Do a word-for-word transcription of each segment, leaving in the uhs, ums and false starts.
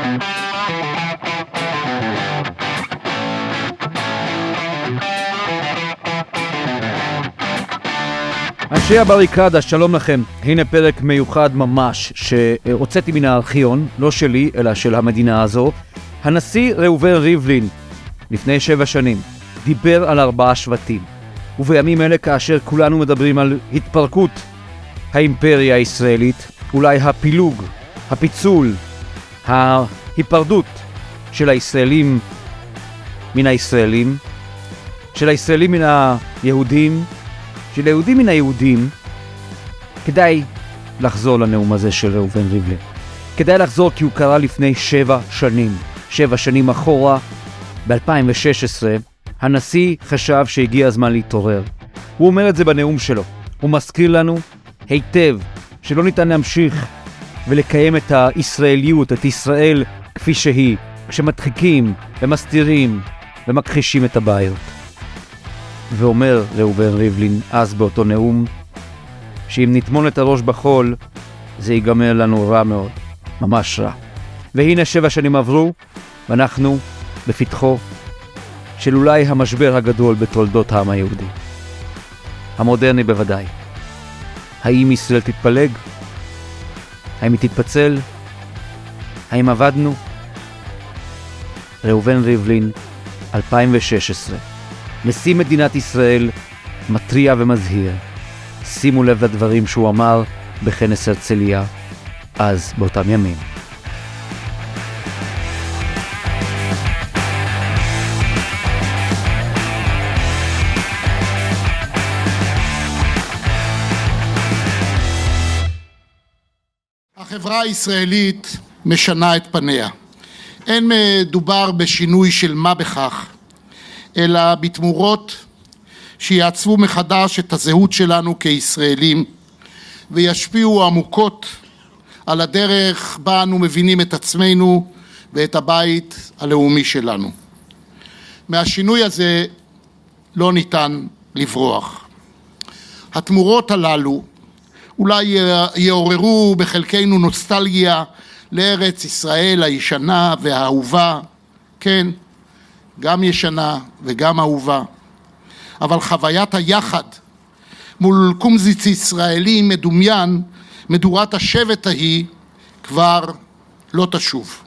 אנשי הבריקדה, שלום לכם. הנה פרק מיוחד ממש שהוצאתי מן הארכיון, לא שלי אלא של המדינה הזו. הנשיא ראובן ריבלין לפני שבע שנים דיבר על ארבעה שבטים, ובימים אלה כאשר כולנו מדברים על התפרקות האימפריה הישראלית, אולי הפילוג, הפיצול, ההיפרדות של הישראלים מן הישראלים, של הישראלים מן היהודים, של היהודים מן היהודים, כדאי לחזור לנאום הזה של ראובן ריבלין. כדאי לחזור כי הוא קרה לפני שבע שנים. שבע שנים אחורה, ב-אלפיים ושש עשרה, הנשיא חשב שהגיע הזמן להתעורר. הוא אומר את זה בנאום שלו. הוא מזכיר לנו היטב שלא ניתן להמשיך ולקיים את הישראליות, את ישראל כפי שהיא, כשמדחיקים ומסתירים ומכחישים את הבעיות. ואומר ראובן ריבלין אז באותו נאום, שאם נטמון את הראש בחול, זה ייגמר לנו רע מאוד, ממש רע. והנה שבע שנים עברו, ואנחנו בפתחו של אולי המשבר הגדול בתולדות העם היהודי. המודרני בוודאי. האם ישראל תתפלג? האם היא תתפצל? האם עבדנו? ראובן ריבלין, אלפיים ושש עשרה. נשיא מדינת ישראל מטריע ומזהיר. שימו לב לדברים שהוא אמר בכנס הרצליה אז באותם ימים. החברה הישראלית משנה את פניה. אין מדובר בשינוי של מה בכך, אלא בתמורות שיעצבו מחדש את הזהות שלנו כישראלים וישפיעו עמוקות על הדרך בה אנו מבינים את עצמנו ואת הבית הלאומי שלנו. מהשינוי הזה לא ניתן לברוח. התמורות הללו אולי יעוררו בחלקנו נוסטלגיה לארץ ישראל הישנה והאהובה, כן, גם ישנה וגם אהובה, אבל חוויית היחד מול קומזיץ ישראלי מדומיין, מדורת השבט ההיא, כבר לא תשוב.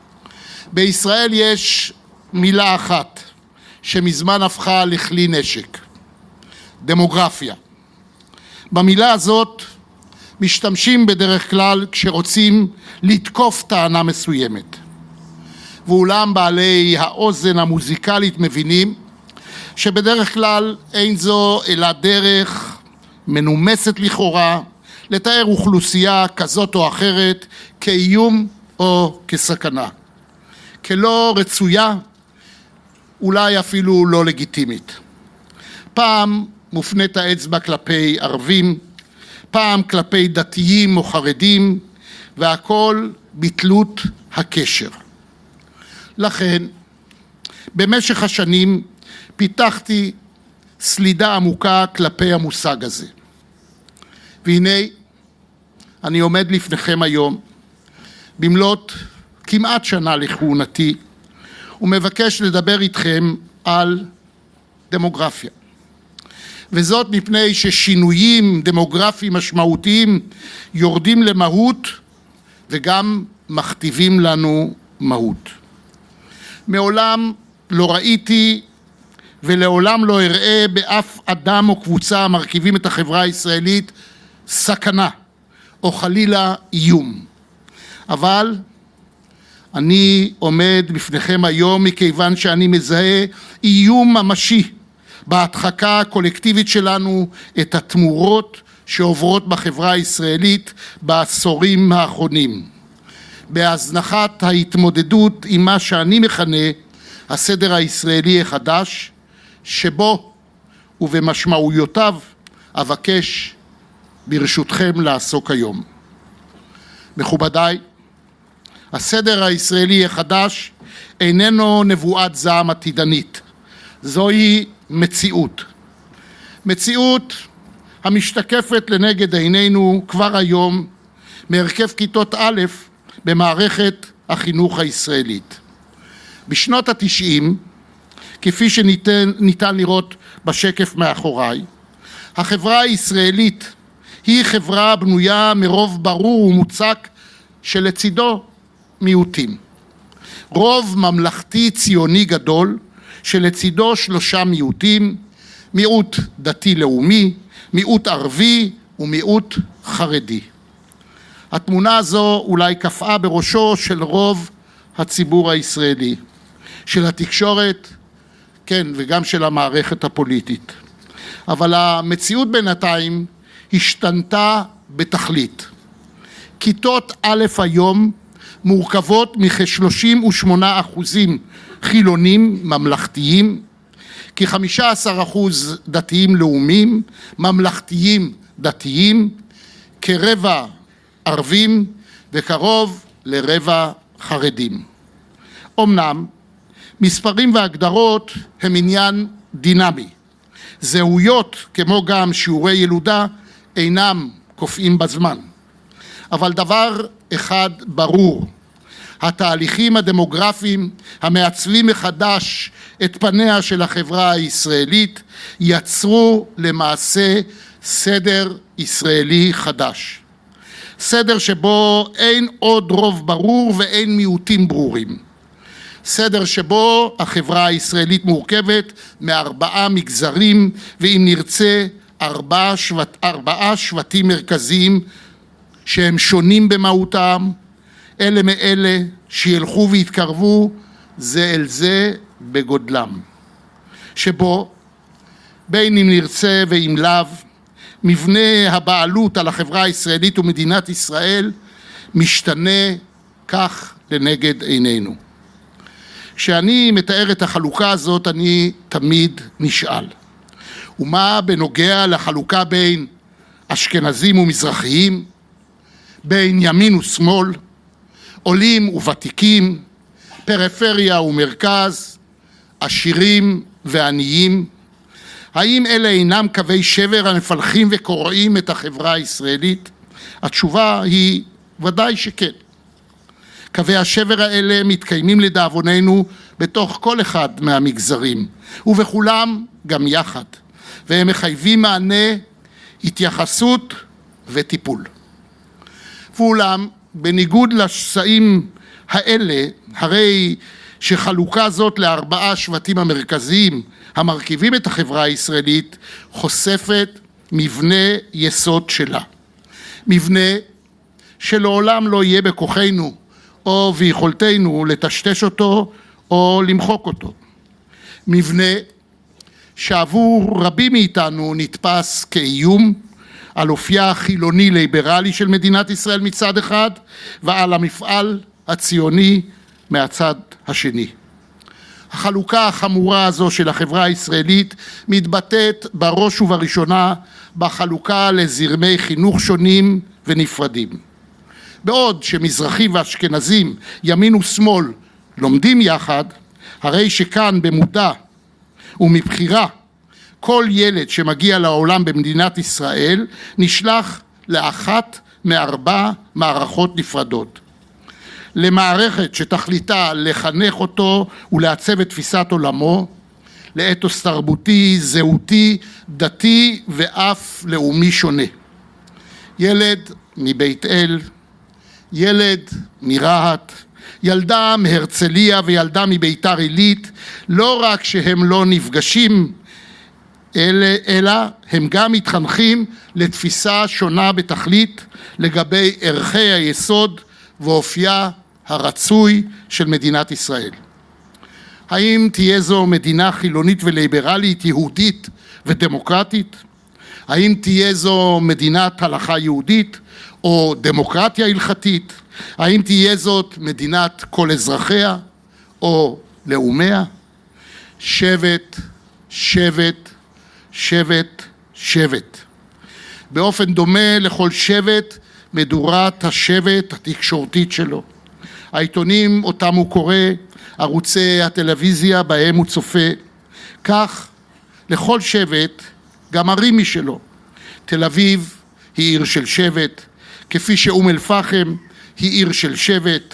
בישראל יש מילה אחת שמזמן הפכה לכלי נשק, דמוגרפיה. במילה הזאת משתמשים בדרך כלל כשרוצים לתקוף טענה מסוימת. ואולם בעלי האוזן המוזיקלית מבינים שבדרך כלל אין זו אלא דרך מנומסת לכאורה לתאר אוכלוסייה כזאת או אחרת כאיום או כסכנה, כלא רצויה, אולי אפילו לא לגיטימית. פעם מופנית האצבע כלפי ערבים, פעם כלפי דתיים או חרדים, והכל בתלות הקשר. לכן, במשך השנים פיתחתי סלידה עמוקה כלפי המושג הזה. והנה, אני עומד לפניכם היום, במלאת כמעט שנה לכהונתי, ומבקש לדבר איתכם על דמוגרפיה. וזאת מפני ששינויים דמוגרפיים משמעותיים יורדים למהות וגם מכתיבים לנו מהות. מעולם לא ראיתי ולעולם לא אראה באף אדם או קבוצה המרכיבים את החברה הישראלית סכנה או חלילה איום. אבל אני עומד בפניכם היום מכיוון שאני מזהה איום ממשי בהדחקה הקולקטיבית שלנו את התמורות שעוברות בחברה הישראלית בעשורים האחרונים, בהזנחת ההתמודדות עם מה שאני מכנה הסדר הישראלי החדש, שבו ובמשמעויותיו אבקש ברשותכם לעסוק היום. מכובדיי, הסדר הישראלי החדש איננו נבואת זעם עתידנית, זוהי מציאות. מציאות המשתקפת לנגד עינינו כבר היום מהרכב כיתות א' במערכת החינוך הישראלית. בשנות התשעים, כפי שניתן ניתן לראות בשקף מאחוריי, החברה הישראלית היא חברה בנויה מרוב ברור ומוצק שלצידו מיעוטים. רוב ממלכתי ציוני גדול שלצידו שלושה מיעוטים, מיעוט דתי-לאומי, מיעוט ערבי ומיעוט חרדי. התמונה הזו אולי קפאה בראשו של רוב הציבור הישראלי, של התקשורת, כן, וגם של המערכת הפוליטית. אבל המציאות בינתיים השתנתה בתכלית. כיתות א' היום מורכבות מכ-שלושים ושמונה אחוזים חילונים ממלכתיים, כ-חמישה עשר אחוז דתיים לאומיים, ממלכתיים דתיים, כרבע ערבים וקרוב לרבע חרדים. אמנם מספרים והגדרות הם עניין דינמי. זהויות כמו גם שיעורי ילודה אינם קופאים בזמן. אבל דבר אחד ברור, התהליכים הדמוגרפיים המעצבים מחדש את פניה של החברה הישראלית יצרו למעשה סדר ישראלי חדש. סדר שבו אין עוד רוב ברור ואין מיעוטים ברורים. סדר שבו החברה הישראלית מורכבת מארבעה מגזרים, ואם נרצה ארבעה, שבט, ארבעה שבטים מרכזיים שהם שונים במהותם, אלה מאלה שילכו ויתקרבו זה אל זה בגודלם. שבו בין אם נרצה ואם לאו, מבנה הבעלות על החברה הישראלית ומדינת ישראל משתנה כך לנגד עינינו. כשאני מתאר את החלוקה הזאת אני תמיד נשאל, ומה בנוגע לחלוקה בין אשכנזים ומזרחיים, בין ימין ושמאל, עולים וותיקים, פריפריה ומרכז, עשירים ועניים? האם אלה אינם קווי שבר המפלחים וקורעים את החברה הישראלית? התשובה היא ודאי שכן. קווי השבר האלה מתקיימים לדאבוננו בתוך כל אחד מהמגזרים, ובכולם גם יחד, והם מחייבים מענה, התייחסות וטיפול. ואולם, בניגוד לשסעים האלה, הרי שחלוקה זאת לארבעה שבטים המרכזיים המרכיבים את החברה הישראלית חושפת מבנה יסוד שלה. מבנה שלעולם לא יהיה בכוחנו או ביכולתנו לטשטש אותו או למחוק אותו. מבנה שעבור רבים מאיתנו נתפס כאיום על אופייה החילוני ליברלי של מדינת ישראל מצד אחד, ועל המפעל הציוני מהצד השני. החלוקה החמורה הזו של החברה הישראלית מתבטאת בראש ובראשונה בחלוקה לזרמי חינוך שונים ונפרדים. בעוד שמזרחים ואשכנזים, ימין ושמאל, לומדים יחד, הרי שכאן במודע ומבחירה כל ילד שמגיע לעולם במדינת ישראל נשלח לאחת מארבע מערכות נפרדות. למערכת שתכליתה לחנך אותו ולעצב את תפיסת עולמו, לאתוס תרבותי, זהותי, דתי ואף לאומי שונה. ילד מבית אל, ילד מרהט, ילדה מהרצליה וילדה מביתר עילית, לא רק שהם לא נפגשים, אלא, אלא הם גם מתחנכים לתפיסה שונה בתכלית לגבי ערכי היסוד ואופייה הרצוי של מדינת ישראל. האם תהיה זו מדינה חילונית וליברלית, יהודית ודמוקרטית? האם תהיה זו מדינת הלכה יהודית או דמוקרטיה הלכתית? האם תהיה זאת מדינת כל אזרחיה או לאומיה? שבט, שבט, שבט, שבט. באופן דומה לכל שבט מדורת השבט התקשורתית שלו. העיתונים אותם הוא קורא, ערוצי הטלוויזיה בהם הוא צופה. כך לכל שבט גם ערים משלו. תל אביב היא עיר של שבט, כפי שאום אל פחם היא עיר של שבט,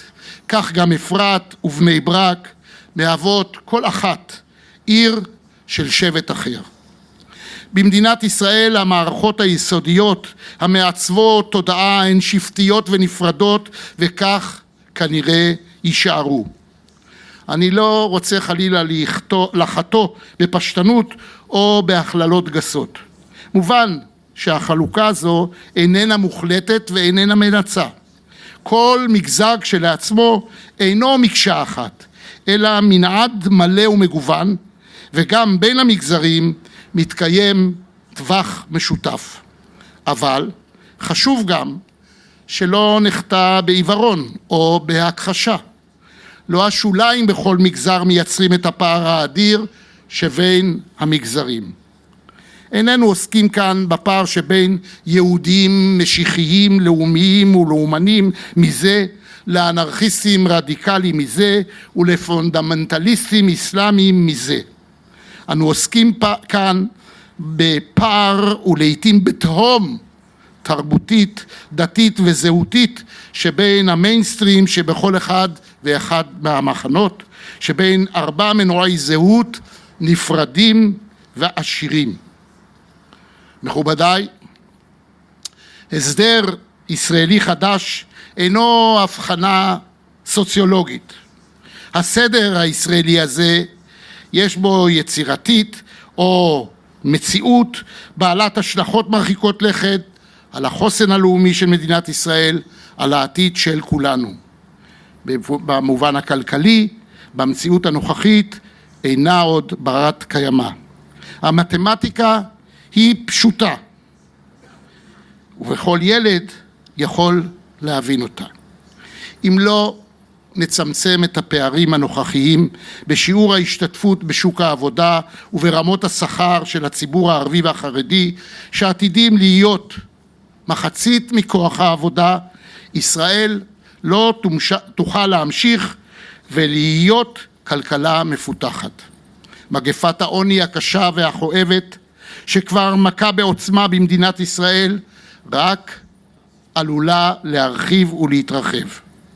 כך גם אפרת ובני ברק מהוות כל אחת עיר של שבט אחר. במדינת ישראל המערכות היסודיות המעצבות תודעה הן שבטיות ונפרדות, וכך כנראה יישארו. אני לא רוצה חלילה לחטוא בפשטנות או בהכללות גסות. מובן שהחלוקה הזו איננה מוחלטת ואיננה מנצה. כל מגזר כשלעצמו אינו מקשה אחת, אלא מנעד מלא ומגוון, וגם בין המגזרים מתקיים טווח משותף. אבל חשוב גם שלא נחטא בעיוורון או בהכחשה. לא השוליים בכל מגזר מייצרים את הפער האדיר שבין המגזרים. איננו עוסקים כאן בפער שבין יהודים, משיחיים, לאומיים ולאומנים מזה, לאנרכיסטים רדיקליים מזה, ולפונדמנטליסטים אסלאמיים מזה. אנו עוסקים כאן בפער ולעיתים בתהום תרבותית, דתית וזהותית שבין המיינסטרים שבכל אחד ואחד מהמחנות, שבין ארבע מנועי זהות נפרדים ועשירים. מכובדיי, הסדר ישראלי חדש אינו הבחנה סוציולוגית. הסדר הישראלי הזה יש בו יצירתית או מציאות בעלת השלכות מרחיקות לכת על החוסן הלאומי של מדינת ישראל, על העתיד של כולנו. במובן הכלכלי, במציאות הנוכחית, אינה עוד ברת קיימא. המתמטיקה היא פשוטה, ובכל ילד יכול להבין אותה. אם לא נצמצם את הפערים הנוכחיים בשיעור ההשתתפות בשוק העבודה וברמות השכר של הציבור הערבי והחרדי, שעתידים להיות מחצית מכוח העבודה, ישראל לא תוכל להמשיך ולהיות כלכלה מפותחת. מגפת העוני הקשה והכואבת שכבר מכה בעוצמה במדינת ישראל רק עלולה להרחיב ולהתרחב.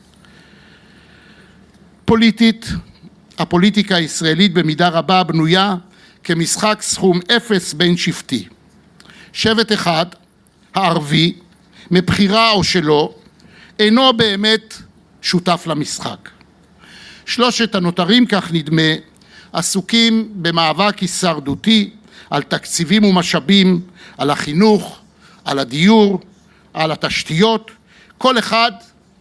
פוליטית, הפוליטיקה הישראלית במידה רבה בנויה כמשחק סכום אפס בין שבטי. שבט אחד, הערבי, מבחירה או שלא, אינו באמת שותף למשחק. שלושת הנותרים, כך נדמה, עסוקים במאבק הישרדותי על תקציבים ומשאבים, על החינוך, על הדיור, על התשתיות, כל אחד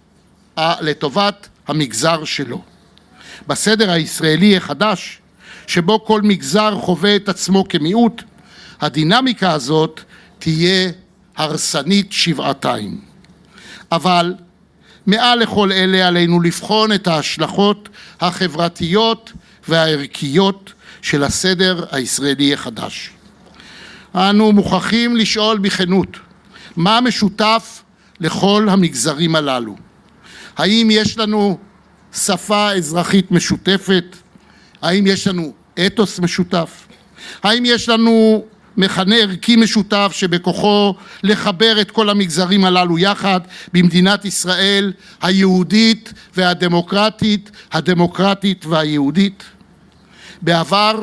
לטובת המגזר שלו. בסדר הישראלי החדש, שבו כל מגזר חווה את עצמו כמיעוט, הדינמיקה הזאת תהיה הרסנית שבעתיים. אבל מעל לכל אלה עלינו לבחון את ההשלכות החברתיות והערכיות של הסדר הישראלי החדש. אנו מוכרחים לשאול בכנות, מה משותף לכל המגזרים הללו? האם יש לנו שפה אזרחית משותפת? האם יש לנו אתוס משותף? האם יש לנו מכנה ערכי משותף שבכוחו לחבר את כל המגזרים הללו יחד במדינת ישראל היהודית והדמוקרטית, הדמוקרטית והיהודית? בעבר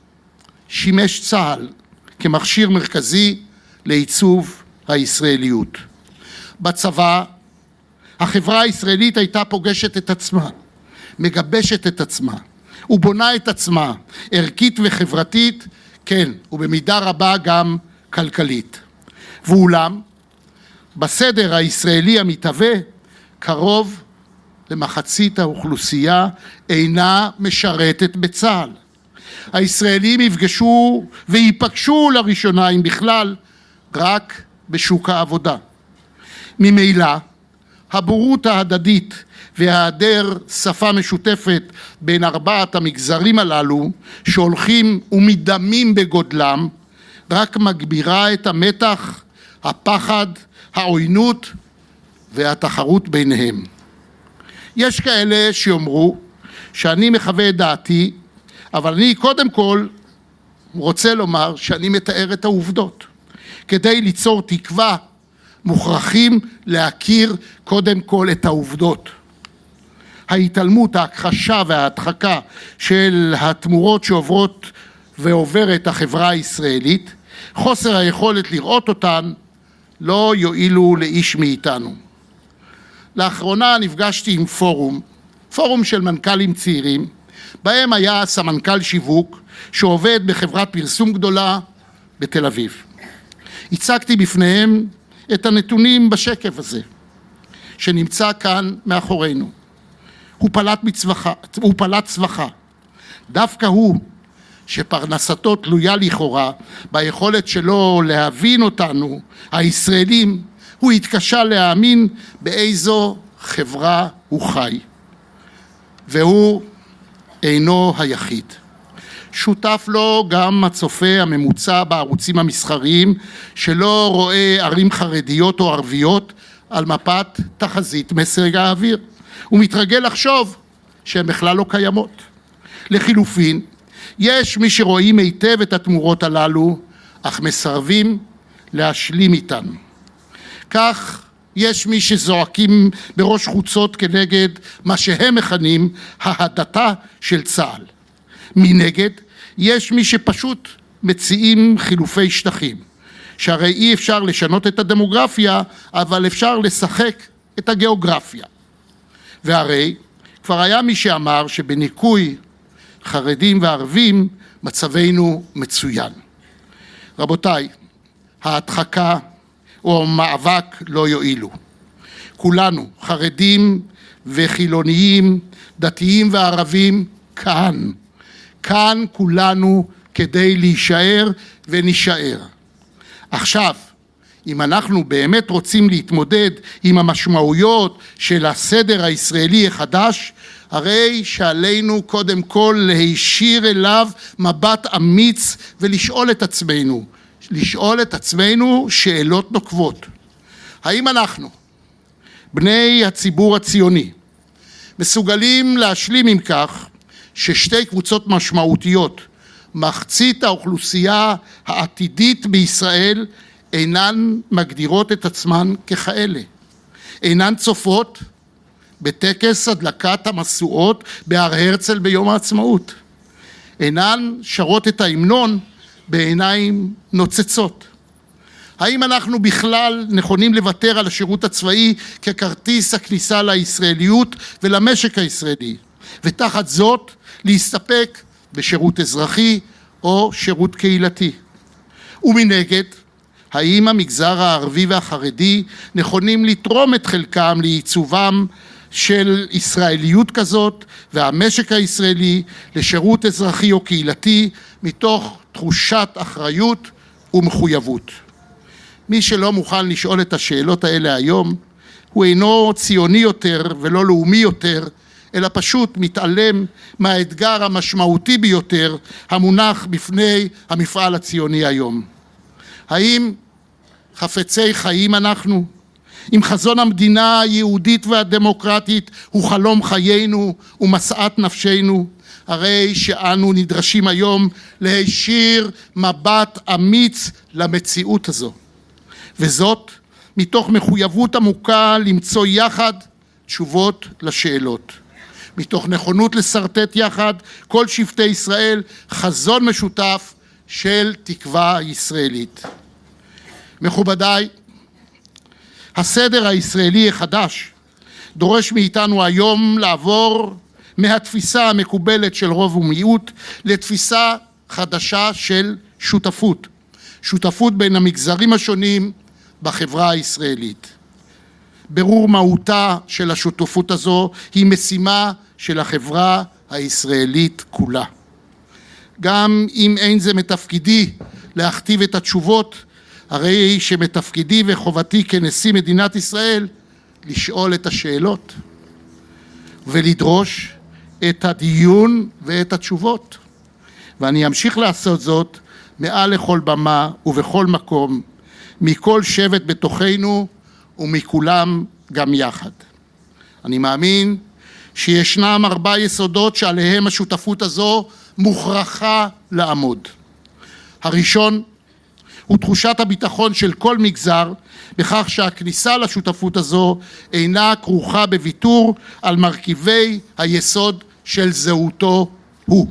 שימש צה"ל כמכשיר מרכזי לעיצוב הישראליות. בצבא החברה הישראלית הייתה פוגשת את עצמה, מגבשת את עצמה ובונה את עצמה ערכית וחברתית, כן, ובמידה רבה גם כלכלית. ואולם, בסדר הישראלי המתהווה, קרוב למחצית האוכלוסייה אינה משרתת בצה"ל. הישראלים יפגשו ויפגשו לראשונה, אם בכלל, רק בשוק העבודה. ממילא, הבורות ההדדית והיעדר שפה משותפת בין ארבעת המגזרים הללו, שהולכים ומדמים בגודלם, רק מגבירה את המתח, הפחד, העוינות והתחרות ביניהם. יש כאלה שיאמרו שאני מחווה את דעתי, אבל אני קודם כל רוצה לומר שאני מתאר את העובדות. כדי ליצור תקווה מוכרחים להכיר קודם כל את העובדות. ההתעלמות, ההכחשה וההדחקה של התמורות שעוברות ועוברת החברה הישראלית, חוסר היכולת לראות אותן, לא יועילו לאיש מאיתנו. לאחרונה נפגשתי עם פורום, פורום של מנכ"לים צעירים, בהם היה סמנכ"ל שיווק שעובד בחברת פרסום גדולה בתל אביב. הצגתי בפניהם את הנתונים בשקף הזה, שנמצא כאן מאחורינו. הוא פלט מצווחה, הוא פלט צווחה. דווקא הוא, שפרנסתו תלויה לכאורה ביכולת שלו להבין אותנו, הישראלים, הוא התקשה להאמין באיזו חברה הוא חי. והוא אינו היחיד. שותף לו גם הצופה הממוצע בערוצים המסחריים, שלא רואה ערים חרדיות או ערביות על מפת תחזית מזג האוויר. הוא מתרגל לחשוב שהן בכלל לא קיימות. לחילופין, יש מי שרואים היטב את התמורות הללו, אך מסרבים להשלים איתן. כך יש מי שזועקים בראש חוצות כנגד מה שהם מכנים ההדתה של צה"ל. מנגד, יש מי שפשוט מציעים חילופי שטחים, שהרי אי אפשר לשנות את הדמוגרפיה, אבל אפשר לשחק את הגיאוגרפיה. והרי כבר היה מי שאמר שבניקוי חרדים וערבים מצבנו מצוין. רבותיי, ההדחקה או המאבק לא יועילו. כולנו, חרדים וחילוניים, דתיים וערבים, כאן. כאן כולנו כדי להישאר ונשאר. עכשיו, אם אנחנו באמת רוצים להתמודד עם המשמעויות של הסדר הישראלי החדש, הרי שעלינו קודם כל להישיר אליו מבט אמיץ ולשאול את עצמנו, לשאול את עצמנו שאלות נוקבות. האם אנחנו, בני הציבור הציוני, מסוגלים להשלים עם כך ששתי קבוצות משמעותיות, מחצית האוכלוסייה העתידית בישראל, אינן מגדירות את עצמן ככאלה, אינן צופות בטקס הדלקת המשואות בהר הרצל ביום העצמאות, אינן שרות את ההמנון בעיניים נוצצות. האם אנחנו בכלל נכונים לוותר על השירות הצבאי ככרטיס הכניסה לישראליות ולמשק הישראלי, ותחת זאת להסתפק בשירות אזרחי או שירות קהילתי? ומנגד, האם המגזר הערבי והחרדי נכונים לתרום את חלקם לעיצובם של ישראליות כזאת והמשק הישראלי לשירות אזרחי או קהילתי מתוך תחושת אחריות ומחויבות? מי שלא מוכן לשאול את השאלות האלה היום, הוא אינו ציוני יותר ולא לאומי יותר, אלא פשוט מתעלם מהאתגר המשמעותי ביותר המונח בפני המפעל הציוני היום. האם חפצי חיים אנחנו? אם חזון המדינה היהודית והדמוקרטית הוא חלום חיינו ומשאת נפשנו, הרי שאנו נדרשים היום להישיר מבט אמיץ למציאות הזו. וזאת מתוך מחויבות עמוקה למצוא יחד תשובות לשאלות. מתוך נכונות לסרטט יחד כל שבטי ישראל חזון משותף של תקווה ישראלית. מכובדיי, הסדר הישראלי החדש דורש מאיתנו היום לעבור מהתפיסה המקובלת של רוב ומיעוט לתפיסה חדשה של שותפות. שותפות בין המגזרים השונים בחברה הישראלית. ברור מהותה של השותפות הזו היא משימה של החברה הישראלית כולה. גם אם אין זה מתפקידי להכתיב את התשובות, הרי שמתפקידי וחובתי כנשיא מדינת ישראל לשאול את השאלות ולדרוש את הדיון ואת התשובות. ואני אמשיך לעשות זאת מעל לכל במה ובכל מקום, מכל שבט בתוכנו ומכולם גם יחד. אני מאמין שישנם ארבעה יסודות שעליהם השותפות הזו מוכרחה לעמוד. הראשון ותחושת הביטחון של כל מגזר בכך שהכניסה לשותפות הזו אינה כרוכה בוויתור על מרכיבי היסוד של זהותו הוא.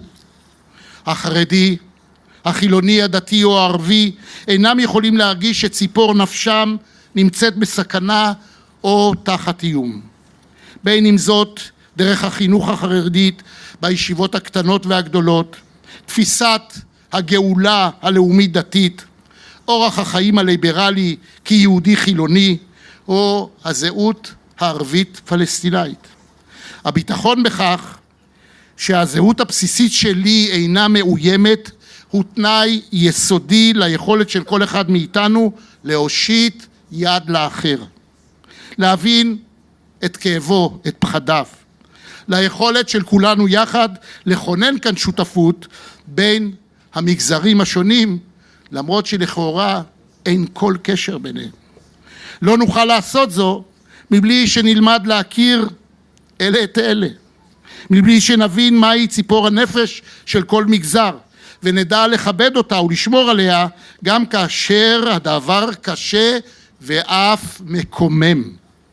החרדי, החילוני, הדתי או הערבי אינם יכולים להרגיש שציפור נפשם נמצאת בסכנה או תחת איום. בין אם זאת דרך החינוך החרדית בישיבות הקטנות והגדולות, תפיסת הגאולה הלאומית דתית, אורח החיים הליברלי כיהודי חילוני, או הזהות הערבית פלסטינאית. הביטחון בכך שהזהות הבסיסית שלי אינה מאוימת הוא תנאי יסודי ליכולת של כל אחד מאיתנו להושיט יד לאחר, להבין את כאבו, את פחדיו, ליכולת של כולנו יחד לכונן כאן שותפות בין המגזרים השונים, למרות שלכאורה אין כל קשר ביניהם. לא נוכל לעשות זו מבלי שנלמד להכיר אלה את אלה, מבלי שנבין מהי ציפור הנפש של כל מגזר, ונדע לכבד אותה ולשמור עליה גם כאשר הדבר קשה ואף מקומם.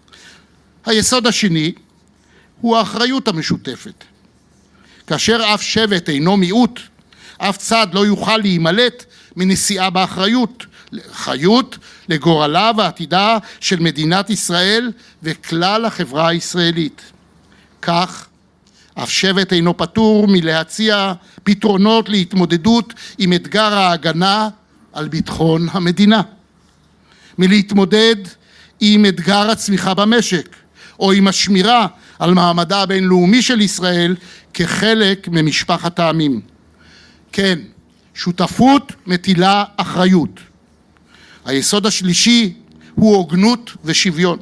היסוד השני הוא האחריות המשותפת. כאשר אף שבט אינו מיעוט, אף צד לא יוכל להימלט מנשיאה באחריות, אחריות לגורלה ועתידה של מדינת ישראל וכלל החברה הישראלית. כך, אף שבט אינו פטור מלהציע פתרונות להתמודדות עם אתגר ההגנה על ביטחון המדינה, מלהתמודד עם אתגר הצמיחה במשק, או עם השמירה על מעמדה הבינלאומי של ישראל כחלק ממשפחת העמים. כן, שותפות מטילה אחריות. היסוד השלישי הוא הוגנות ושוויון.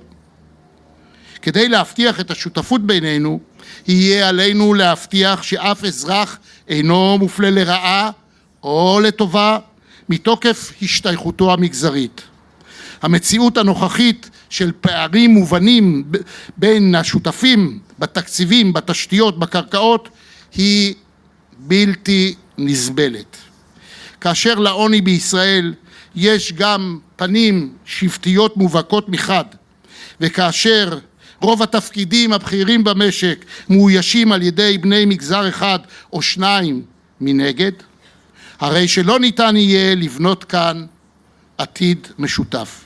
כדי להבטיח את השותפות בינינו, יהיה עלינו להבטיח שאף אזרח אינו מופלה לרעה או לטובה מתוקף השתייכותו המגזרית. המציאות הנוכחית של פערים מובנים בין השותפים בתקציבים, בתשתיות, בקרקעות, היא בלתי נסבלת. כאשר לעוני בישראל יש גם פנים שבטיות מובהקות מחד, וכאשר רוב התפקידים הבכירים במשק מאוישים על ידי בני מגזר אחד או שניים מנגד, הרי שלא ניתן יהיה לבנות כאן עתיד משותף.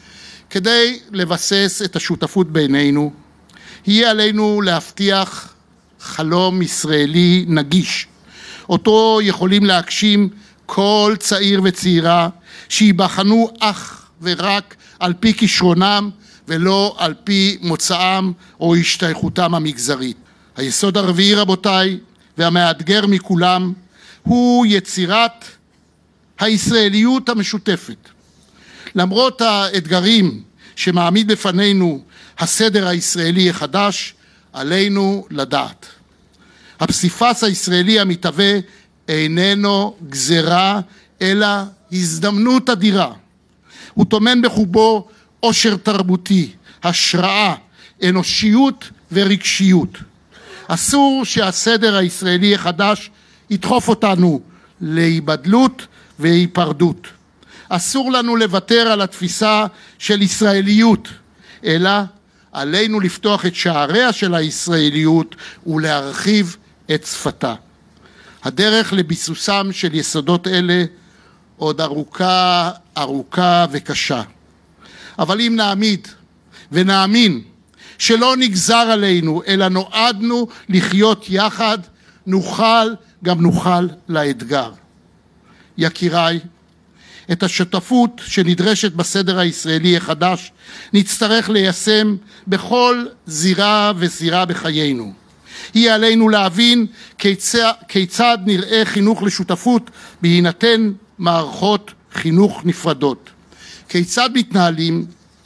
כדי לבסס את השותפות בינינו, יהיה עלינו להבטיח חלום ישראלי נגיש, אותו יכולים להגשים כל צעיר וצעירה שיבחנו אך ורק על פי כישרונם ולא על פי מוצאם או השתייכותם המגזרית. היסוד הרביעי, רבותיי, והמאתגר מכולם, הוא יצירת הישראליות המשותפת. למרות האתגרים שמעמיד בפנינו הסדר הישראלי החדש, עלינו לדעת. הפסיפס הישראלי המתהווה איננו גזרה, אלא הזדמנות אדירה. הוא טומן בחובו עושר תרבותי, השראה, אנושיות ורגשיות. אסור שהסדר הישראלי החדש ידחוף אותנו להיבדלות והיפרדות. אסור לנו לוותר על התפיסה של ישראליות, אלא עלינו לפתוח את שעריה של הישראליות ולהרחיב את שפתה. הדרך לביסוסם של יסודות אלה עוד ארוכה, ארוכה וקשה. אבל אם נעמיד ונאמין שלא נגזר עלינו, אלא נועדנו לחיות יחד, נוכל גם נוכל לאתגר. יקיריי, את השותפות שנדרשת בסדר הישראלי החדש נצטרך ליישם בכל זירה וזירה בחיינו. היא עלינו להבין כיצד, כיצד נראה חינוך לשותפות בהינתן מערכות חינוך נפרדות. כיצד מתנהלים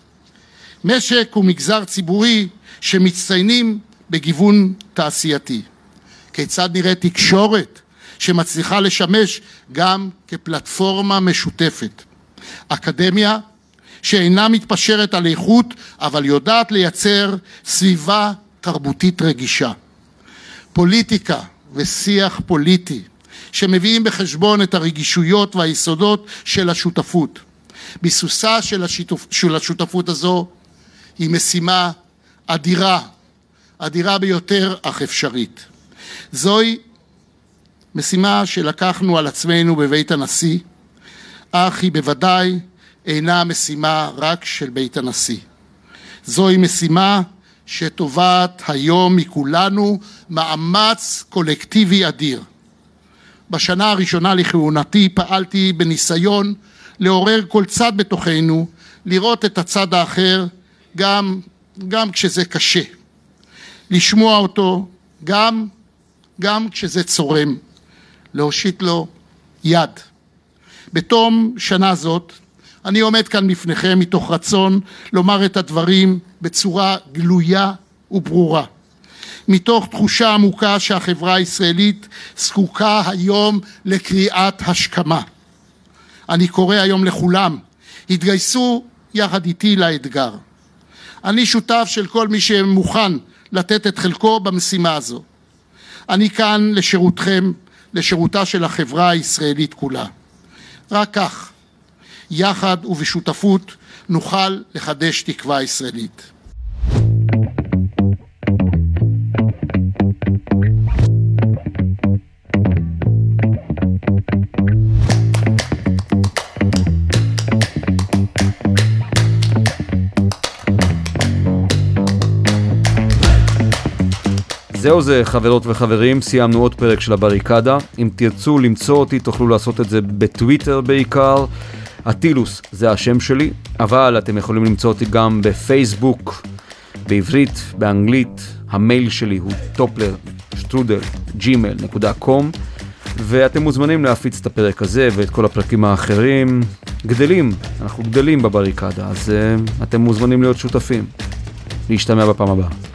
משק ומגזר ציבורי שמצטיינים בגיוון תעשייתי. כיצד נראה תקשורת שמצליחה לשמש גם כפלטפורמה משותפת. אקדמיה שאינה מתפשרת על איכות, אבל יודעת לייצר סביבה תרבותית רגישה. פוליטיקה ושיח פוליטי שמביאים בחשבון את הרגישויות והיסודות של השותפות. ביסוסה של, השיתוף, של השותפות הזו היא משימה אדירה, אדירה ביותר אך אפשרית. זוהי משימה שלקחנו על עצמנו בבית הנשיא, אך היא בוודאי אינה משימה רק של בית הנשיא. זוהי משימה שטובעת היום מכולנו מאמץ קולקטיבי אדיר. בשנה הראשונה לכהונתי פעלתי בניסיון לעורר כל צד בתוכנו, לראות את הצד האחר גם, גם כשזה קשה. לשמוע אותו גם, גם כשזה צורם. להושיט לו יד. בתום שנה זאת, אני עומד כאן בפניכם מתוך רצון לומר את הדברים בצורה גלויה וברורה. מתוך תחושה עמוקה שהחברה הישראלית זקוקה היום לקריאת השכמה. אני קורא היום לכולם, התגייסו יחד איתי לאתגר. אני שותף של כל מי שמוכן לתת את חלקו במשימה הזו. אני כאן לשירותכם, לשירותה של החברה הישראלית כולה. רק כך, יחד ובשותפות, נוכל לחדש תקווה ישראלית. זהו זה, חברות וחברים, סיימנו עוד פרק של הבריקדה. אם תרצו למצוא אותי תוכלו לעשות את זה בטוויטר בעיקר. אטילוס זה השם שלי, אבל אתם יכולים למצוא אותי גם בפייסבוק, בעברית, באנגלית. המייל שלי הוא טופלר שטרודל ג'ימייל נקודה קום, ואתם מוזמנים להפיץ את הפרק הזה ואת כל הפרקים האחרים. גדלים, אנחנו גדלים בבריקדה, אז uh, אתם מוזמנים להיות שותפים. להשתמע בפעם הבאה.